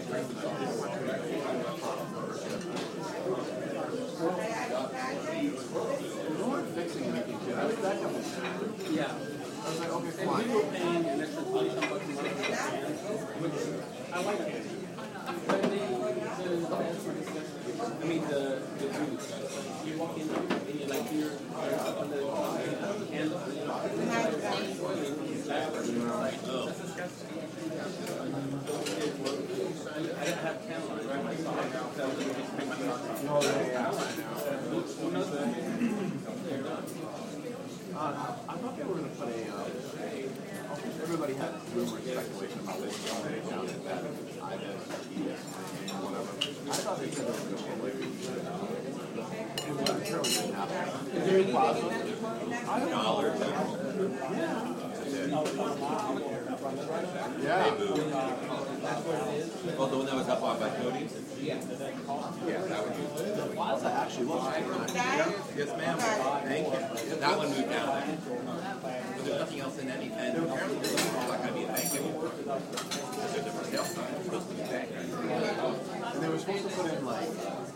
Fixing making shit. That couple. Yeah. I was like, okay, And fine. we were paying an extra 20 some bucks a month for the cans, which I like candy. But the ads were disgusting. I mean, the booths. You walk in and you like hear up on the can, you know, that's disgusting. I didn't have can lines on my side, so I was just pick my car. Oh, yeah. Who knows that? They're done. I thought they were going to put a. Everybody had rumors, speculation about this going down at that IBS, whatever. I thought they said they were going to put like. And what apparently didn't happen. Is there anything? I don't know. Yeah. Well, the one that was up on by Cody's? Yeah. Yeah, that one. The plaza actually looks nice. Yes, ma'am. Thank you. That one moved down there. But there's nothing else in any, and apparently there's not going to be a bank anymore. There's a different sales sign. It's supposed to be a bank. And they were supposed to put in like